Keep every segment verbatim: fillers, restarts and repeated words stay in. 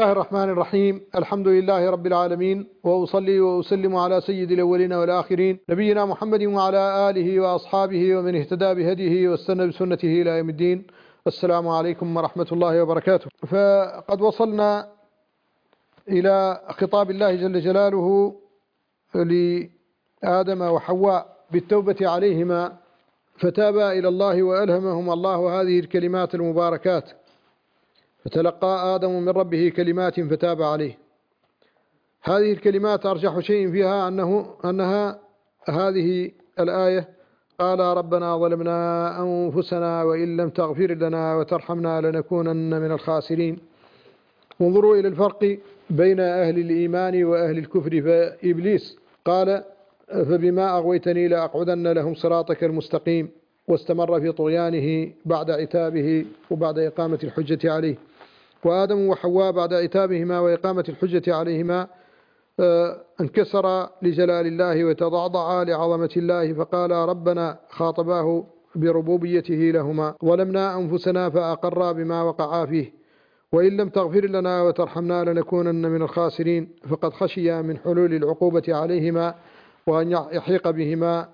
الله الرحمن الرحيم. الحمد لله رب العالمين، وأصلي وأسلم على سيد الأولين والآخرين نبينا محمد وعلى آله وأصحابه ومن اهتدى بهديه واستنى بسنته إلى يوم الدين. السلام عليكم ورحمة الله وبركاته. فقد وصلنا إلى خطاب الله جل جلاله لآدم وحواء بالتوبة عليهما، فتابا إلى الله وألهمهما الله هذه الكلمات المباركات. فتلقى آدم من ربه كلمات فتاب عليه. هذه الكلمات أرجح شيء فيها أنه أنها هذه الآية: قال ربنا ظلمنا أنفسنا وإن لم تغفر لنا وترحمنا لنكونن من الخاسرين. انظروا إلى الفرق بين أهل الإيمان وأهل الكفر. فإبليس قال: فبما أغويتني لأقعدن لهم صراطك المستقيم، واستمر في طغيانه بعد عتابه وبعد إقامة الحجة عليه. وآدم وحواء بعد عتابهما وإقامة الحجة عليهما انكسر لجلال الله وتضعضعا لعظمة الله، فقال ربنا، خاطباه بربوبيته لهما: ظلمنا أنفسنا فأقرا بما وقعا فيه، وإن لم تغفر لنا وترحمنا لنكونن من الخاسرين. فقد خشي من حلول العقوبة عليهما وأن يحيق بهما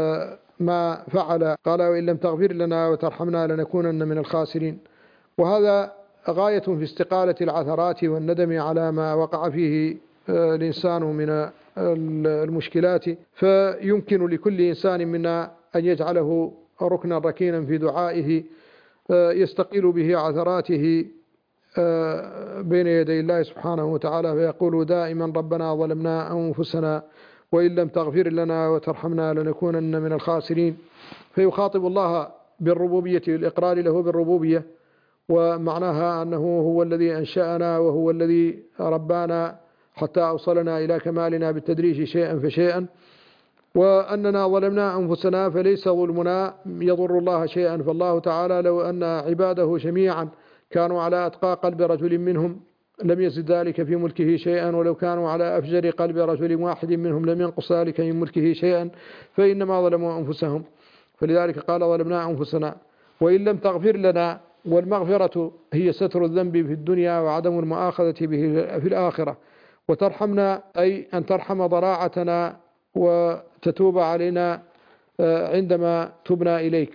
ما فعل. قال: وإن لم تغفر لنا وترحمنا لنكونن من الخاسرين. وهذا غاية في استقالة العثرات والندم على ما وقع فيه الإنسان من المشكلات. فيمكن لكل إنسان منا أن يجعله ركنا ركينا في دعائه يستقيل به عثراته بين يدي الله سبحانه وتعالى، فيقول دائما: ربنا ظلمنا أنفسنا وإن لم تغفر لنا وترحمنا لنكونن من الخاسرين. فيخاطب الله بالربوبية، الإقرار له بالربوبية، ومعناها أنه هو الذي أنشأنا وهو الذي ربانا حتى أوصلنا إلى كمالنا بالتدريج شيئا فشيئا، وأننا ظلمنا أنفسنا، فليس ظلمنا يضر الله شيئا. فالله تعالى لو أن عباده جميعا كانوا على أتقى قلب رجل منهم لم يزد ذلك في ملكه شيئا، ولو كانوا على أفجر قلب رجل واحد منهم لم ينقص ذلك من ملكه شيئا، فإنما ظلموا أنفسهم. فلذلك قال: ظلمنا أنفسنا وإن لم تغفر لنا. والمغفرة هي ستر الذنب في الدنيا وعدم المؤاخذة به في الآخرة. وترحمنا أي أن ترحم ضراعتنا وتتوب علينا عندما تبنا إليك.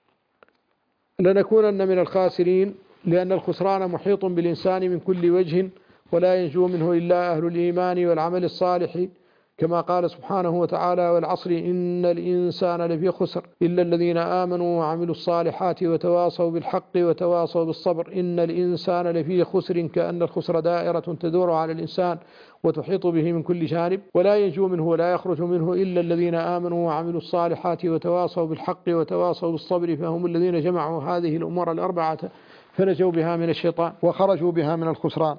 لنكونن من الخاسرين، لأن الخسران محيط بالإنسان من كل وجه، ولا ينجو منه إلا أهل الإيمان والعمل الصالح، كما قال سبحانه وتعالى: والعصر إن الإنسان لفي خسر إلا الذين آمنوا وعملوا الصالحات وتواصوا بالحق وتواصوا بالصبر إن الإنسان لفي خسر، كأن الخسر دائرة تدور على الإنسان وتحيط به من كل جانب، ولا ينجو منه ولا يخرج منه إلا الذين آمنوا وعملوا الصالحات وتواصوا بالحق وتواصوا بالصبر، فهم الذين جمعوا هذه الأمور الأربعة فنجوا بها من الشيطان وخرجوا بها من الخسران.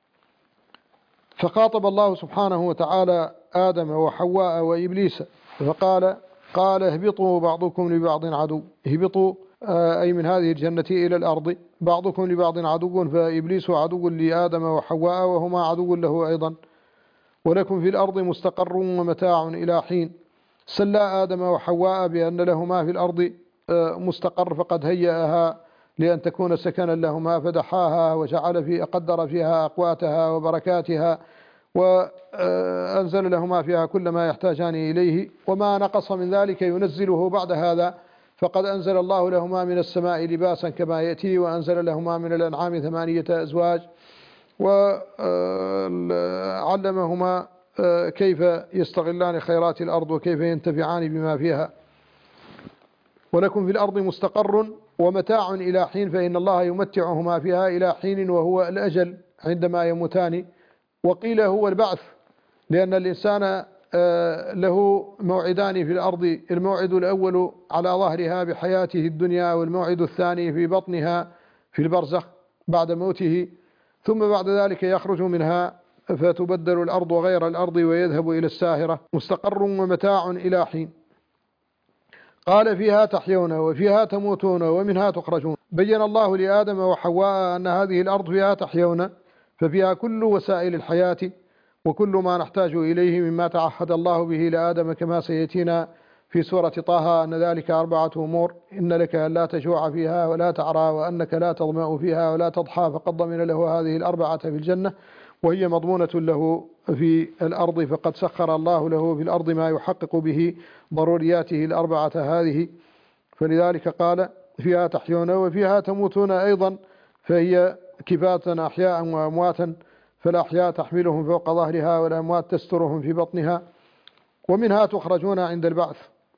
فخاطب الله سبحانه وتعالى آدم وحواء وإبليس فقال: قال اهبطوا بعضكم لبعض عدو. اهبطوا أي من هذه الجنة إلى الأرض، بعضكم لبعض عدو، فإبليس عدو لآدم وحواء وهما عدو له أيضا. ولكم في الأرض مستقر ومتاع إلى حين. سلى آدم وحواء بأن لهما في الأرض مستقر، فقد هيأها لأن تكون سكنا لهما، فدحاها وجعل في قدر فيها أقواتها وبركاتها، وأنزل لهما فيها كل ما يحتاجان إليه، وما نقص من ذلك ينزله بعد هذا. فقد أنزل الله لهما من السماء لباسا كما يأتي، وأنزل لهما من الأنعام ثمانية أزواج، وعلمهما كيف يستغلان خيرات الأرض وكيف ينتفعان بما فيها. ولكم في الأرض مستقر ومتاع إلى حين، فإن الله يمتعهما فيها إلى حين، وهو الأجل عندما يموتان. وقيل هو البعث، لأن الإنسان له موعدان في الأرض: الموعد الأول على ظهرها بحياته الدنيا، والموعد الثاني في بطنها في البرزخ بعد موته، ثم بعد ذلك يخرج منها فتبدل الأرض غير الأرض ويذهب إلى الساهرة. مستقر ومتاع إلى حين. قال: فيها تحيون وفيها تموتون ومنها تخرجون. بين الله لآدم وحواء أن هذه الأرض فيها تحيون، ففيها كل وسائل الحياة وكل ما نحتاج إليه مما تعهد الله به لآدم، كما سيأتينا في سورة طه أن ذلك أربعة أمور: إن لك ألا تجوع فيها ولا تعرى وأنك لا تظمأ فيها ولا تضحى، فقد ضمن له هذه الأربعة في الجنة، وهي مضمونة له في الأرض، فقد سخر الله له في الأرض ما يحقق به ضرورياته الأربعة هذه. فلذلك قال: فيها تحيون وفيها تموتون أيضا، فهي كفاة أحياء وأمواتا، فالأحياء تحملهم فوق ظهرها والأموات تسترهم في بطنها، ومنها تخرجون عند البعث.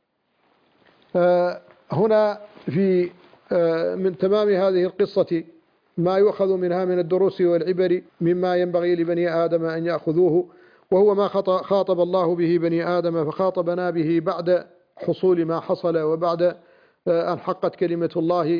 هنا في من تمام هذه القصة ما يؤخذ منها من الدروس والعبر مما ينبغي لبني آدم أن يأخذوه، وهو ما خاطب الله به بني آدم، فخاطبنا به بعد حصول ما حصل، وبعد أن حقت كلمة الله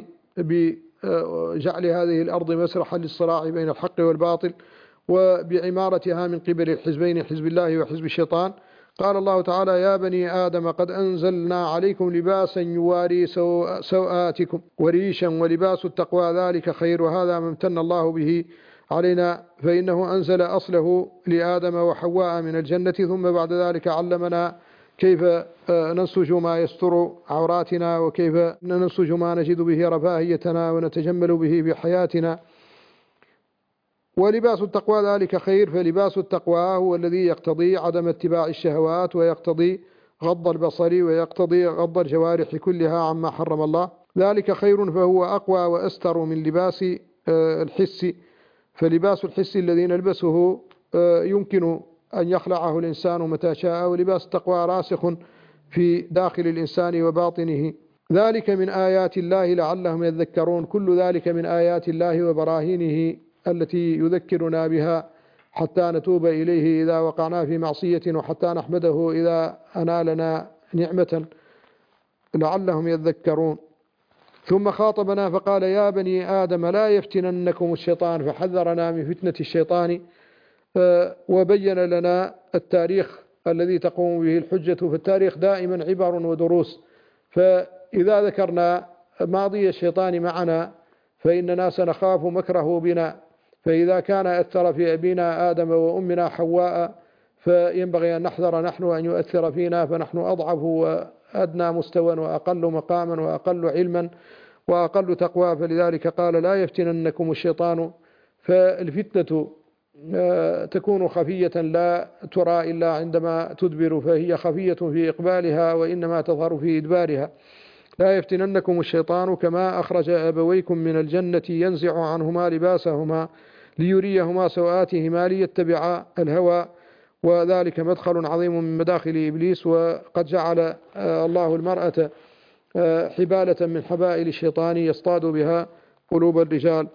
بجعل هذه الأرض مسرحا للصراع بين الحق والباطل، وبعمارتها من قبل الحزبين، حزب الله وحزب الشيطان. قال الله تعالى: يا بني آدم قد أنزلنا عليكم لباسا يواري سوآتكم وريشا ولباس التقوى ذلك خير، وهذا ما امتن الله به علينا، فإنه أنزل أصله لآدم وحواء من الجنة، ثم بعد ذلك علمنا كيف ننسج ما يستر عوراتنا، وكيف ننسج ما نجد به رفاهيتنا ونتجمل به بحياتنا. ولباس التقوى ذلك خير، فلباس التقوى هو الذي يقتضي عدم اتباع الشهوات، ويقتضي غض البصر، ويقتضي غض الجوارح كلها عما حرم الله. ذلك خير، فهو أقوى وأستر من لباس الحس، فلباس الحس الذي نلبسه يمكن أن يخلعه الإنسان متى شاء، ولباس التقوى راسخ في داخل الإنسان وباطنه. ذلك من آيات الله لعلهم يذكرون. كل ذلك من آيات الله وبراهينه التي يذكرنا بها حتى نتوب إليه إذا وقعنا في معصية، وحتى نحمده إذا أنالنا نعمة، لعلهم يذكرون. ثم خاطبنا فقال: يا بني آدم لا يفتننكم الشيطان، فحذرنا من فتنة الشيطان، وبين لنا التاريخ الذي تقوم به الحجة، فالتاريخ دائما عبر ودروس. فإذا ذكرنا ماضي الشيطان معنا فإننا سنخاف مكره بنا، فإذا كان أثر في أبينا آدم وأمنا حواء فينبغي أن نحذر نحن أن يؤثر فينا، فنحن أضعف وأدنى مستوى وأقل مقاما وأقل علما وأقل تقوى. فلذلك قال: لا يفتننكم الشيطان. فالفتنة تكون خفية لا ترى إلا عندما تدبر، فهي خفية في إقبالها وإنما تظهر في إدبارها. لا يفتننكم الشيطان كما أخرج أبويكم من الجنة ينزع عنهما لباسهما ليريهما سوآتهما ليتبعا الهوى، وذلك مدخل عظيم من مداخل إبليس. وقد جعل الله المرأة حبالة من حبائل الشيطان يصطاد بها قلوب الرجال،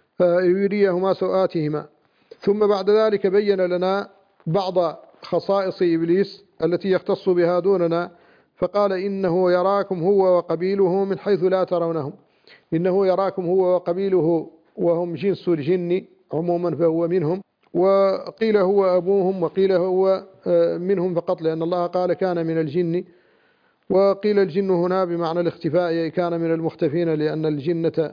يريهما سوآتهما. ثم بعد ذلك بين لنا بعض خصائص إبليس التي يختص بها دوننا، فقال: إنه يراكم هو وقبيله من حيث لا ترونهم. إنه يراكم هو وقبيله، وهم جنس الجن عموما، فهو منهم، وقيل هو أبوهم، وقيل هو منهم فقط، لأن الله قال كان من الجن، وقيل الجن هنا بمعنى الاختفاء، كان من المختفين، لأن الجنة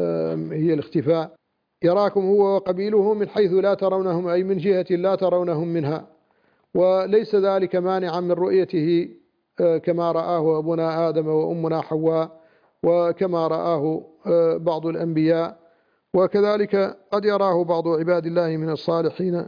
هي الاختفاء. يراكم هو وقبيله من حيث لا ترونهم، أي من جهة لا ترونهم منها، وليس ذلك مانعا من رؤيته كما رآه أبونا آدم وأمنا حواء، وكما رآه بعض الأنبياء، وكذلك قد يراه بعض عباد الله من الصالحين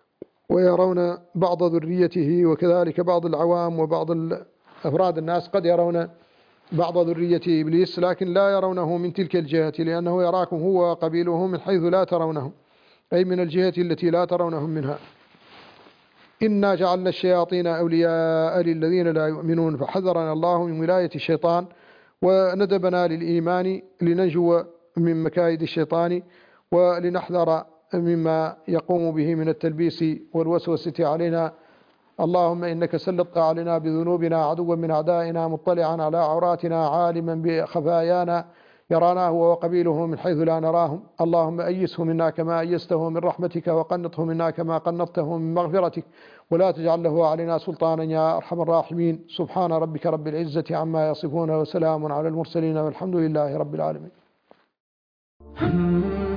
ويرون بعض ذريته، وكذلك بعض العوام وبعض أفراد الناس قد يرون بعض ذرية إبليس، لكن لا يرونه من تلك الجهة، لأنه يراكم هو وقبيله من حيث لا ترونهم، أي من الجهة التي لا ترونهم منها. إنا جعلنا الشياطين أولياء للذين لا يؤمنون، فحذرنا الله من ولاية الشيطان وندبنا للإيمان لننجو من مكايد الشيطان، ولنحذر مما يقوم به من التلبيس والوسوسة علينا. اللهم إنك سلطت علينا بذنوبنا عدوا من أعدائنا، مطلعا على عوراتنا، عالما بخفايانا، يرانا هو وقبيله من حيث لا نراهم. اللهم أيسه منا كما أيسته من رحمتك، وقنطه منا كما قنطته من مغفرتك، ولا تجعل له علينا سلطانا يا أرحم الراحمين. سبحان ربك رب العزة عما يصفون، وسلام على المرسلين، والحمد لله رب العالمين.